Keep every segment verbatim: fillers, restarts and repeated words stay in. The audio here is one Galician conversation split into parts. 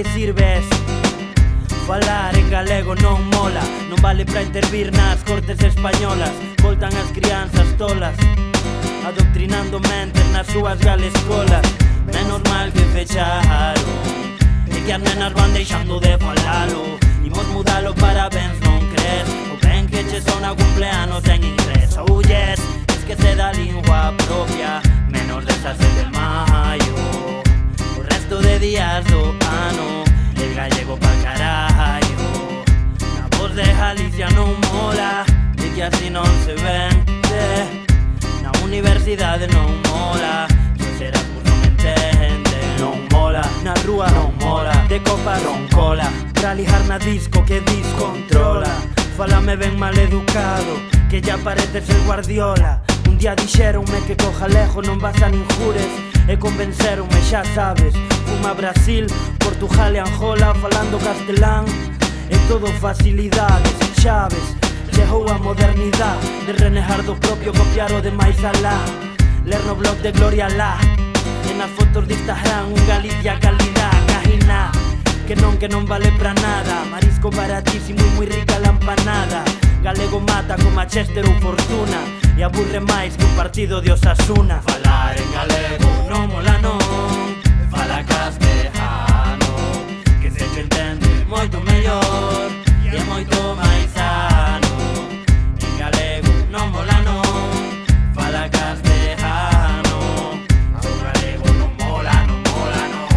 sirve eso? Falar en galego non mola, non vale para intervir nas cortes españolas. Voltan as crianzas tolas, adoctrinando mentes nas súas galescolas. Menos mal que fecharon e que as nenas van deixando de falalo. Imos mudalo, parabéns, non crees? O ben que che sona cumpleanos en inglés. Oh yes, esquece da lingua propia, menos dezasete de maio. O resto de días do ano, el gallego pa carallo. Na voz de Galicia non mola, e que así non se vende. Na universidade non mola, se serás por non entende. Non mola, na rúa non mola, de copas non cola. Pra lijar na disco que descontrola. Fálame ben mal educado, que ya pareces el Guardiola. Un día dixeronme que co galego non vas a ninjures, e convenceronme, xa sabes. Fuma Brasil, Portugal e Angola falando castelán. E todo facilidades, chaves. Chegou a modernidade de renegar do propio, copiar o de máis alá. Ler no blog de Gloria Lá, e nas fotos de Instagram un Galicia calidad, cajina. Que non, que non vale pra nada. Marisco baratísimo e moi rica la empanada. Galego mata como a Chester ou Fortuna, e aburre máis que un partido de Osasuna. Falar en galego non mola non, fala castellano, que se che entende moito mellor e é moito máis sano. En galego non mola non, fala castellano, o galego non mola, non mola non.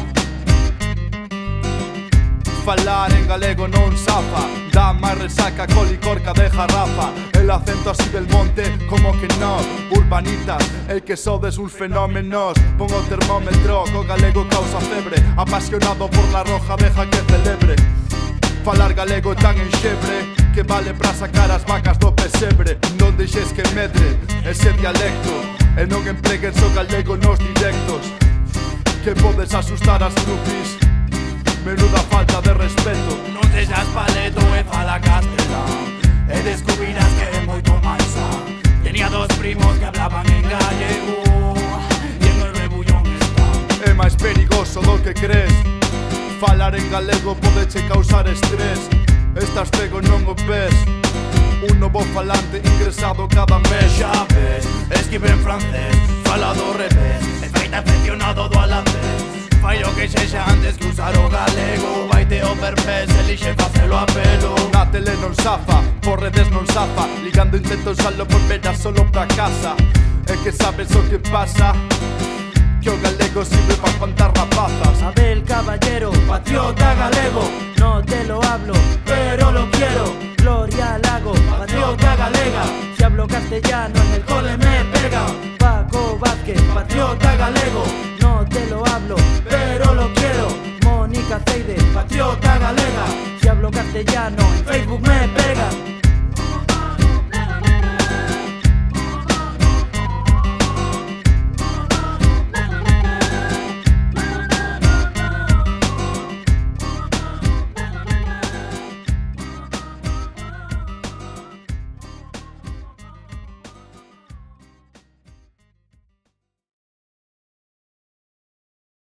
Falar en galego non safa, dá máis resaca co licor que de jarrafa. El acento así del monte, como que no. Urbanitas, el que sodes uns fenómenos. Pongo termómetro, co galego causa febre. Apasionado por la roja abeja que celebre. Falar galego tan enxebre, que vale pra sacar as vacas do pesebre. Non deixes que medre ese dialecto, e non emplegues o galego nos directos, que podes asustar as grupis. Menuda falta de respeto. Non sexas paleto e fala castelán, e descubrirás que é moito máis sá. Tenía dos primos que hablaban en gallego, e en el rebullón está. É máis perigoso do que crees. Falar en galego podeche causar estrés. Estás cego, non o ves. Un novo falante ingresado cada mes. Xa ves, escribe en francés, fala do revés, e feita aficionado do holandés. Fai o que sexa antes que usar o galego. Vaite o perpés, elixe facelo a pelo. Na tele non safa, por redes non safa. Ligando intento usarlo por veras solo pra casa. É que sabes o que pasa, que o galego sirve pa espantar rapazas. Abel Caballero, patriota galego, no te lo hablo, pero lo quiero. Gloria Lago, patriota galega, si hablo castellano en el cole me pega. Paco Vázquez, patriota galego, no te lo hablo, pero lo quiero. Mónica Ceide, patriota galega, si hablo castellano en Facebook me pega.